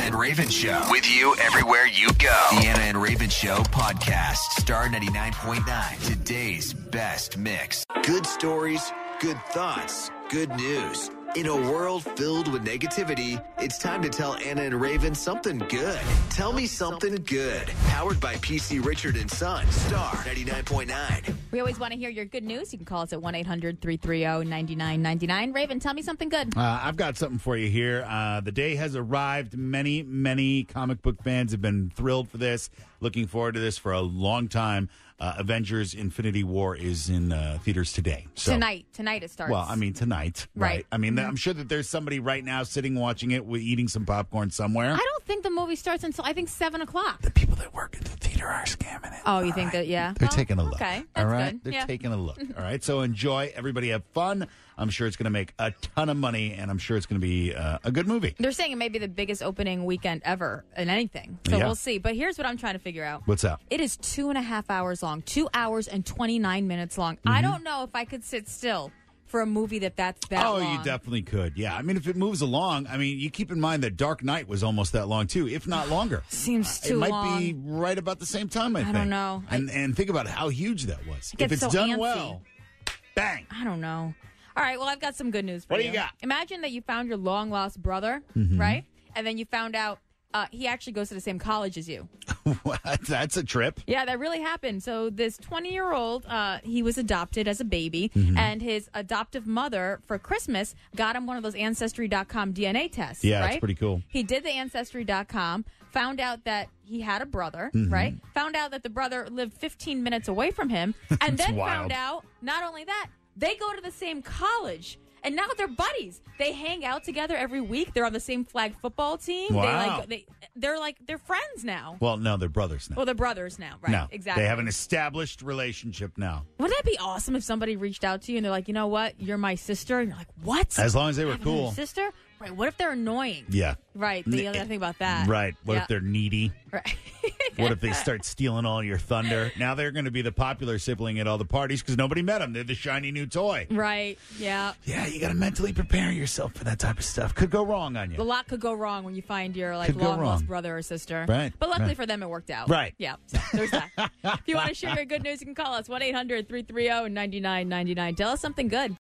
and Raven Show. With you everywhere you go. The Anna and Raven Show podcast. Star 99.9. Today's best mix. Good stories, good thoughts, good news. In a world filled with negativity, it's time to tell Anna and Raven something good. Tell me something good. Powered by PC Richard & Son. Star 99.9. We always want to hear your good news. You can call us at 1-800-330-9999. Raven, tell me something good. I've got something for you here. The day has arrived. Many comic book fans have been thrilled for this, looking forward to this for a long time. Avengers Infinity War is in theaters today. So, Tonight it starts. Well, I mean, tonight. Right. I mean, I'm sure that there's somebody right now sitting watching it, eating some popcorn somewhere. I don't think the movie starts until, I think, 7 o'clock. The people that work at the theater are scamming it. Oh, you think that, yeah? They're taking a look. Okay, all that's right? good. They're Yeah. taking a look. All right, so enjoy. Everybody have fun. I'm sure it's going to make a ton of money, and I'm sure it's going to be a good movie. They're saying it may be the biggest opening weekend ever in anything. So Yeah. we'll see. But here's what I'm trying to figure out. What's up? It is 2.5 hours long. 2 hours and 29 minutes long. I don't know if I could sit still for a movie that's that long. Oh, you definitely could. Yeah. I mean, if it moves along, I mean, you keep in mind that Dark Knight was almost that long, too, if not longer. Seems too It might long. be right about the same time, I think. don't know. And think about how huge that was. get If it's so done antsy. well, bang. I don't know. All right, well, I've got some good news for you. What do you got? Imagine that you found your long-lost brother, right? And then you found out he actually goes to the same college as you. What? That's a trip. Yeah, that really happened. So this 20-year-old, he was adopted as a baby, and his adoptive mother, for Christmas, got him one of those Ancestry.com DNA tests, Yeah, right? it's pretty cool. He did the Ancestry.com, found out that he had a brother, right? Found out that the brother lived 15 minutes away from him, and then wild. found out, not only that, they go to the same college. And now they're buddies. They hang out together every week. They're on the same flag football team. Wow. They're friends now. Well, no, they're brothers now. Well, they're brothers now, right? No, Exactly. they have an established relationship now. Wouldn't that be awesome if somebody reached out to you and they're like, you know what, you're my sister, and you're like, what? As long as they were I have another cool. sister? Right. What if they're annoying? Yeah. Right. The other thing about that. Right. What Yeah. if they're needy? Right. What if they start stealing all your thunder? Now they're going to be the popular sibling at all the parties because nobody met them. They're the shiny new toy. Right. Yeah. Yeah, you got to mentally prepare yourself for that type of stuff. Could go wrong on you. A lot could go wrong when you find your Could go long lost wrong. brother or sister. Right, But luckily right. for them, it worked out. Right. Yeah. So there's that. If you want to share your good news, you can call us 1-800-330-9999. Tell us something good.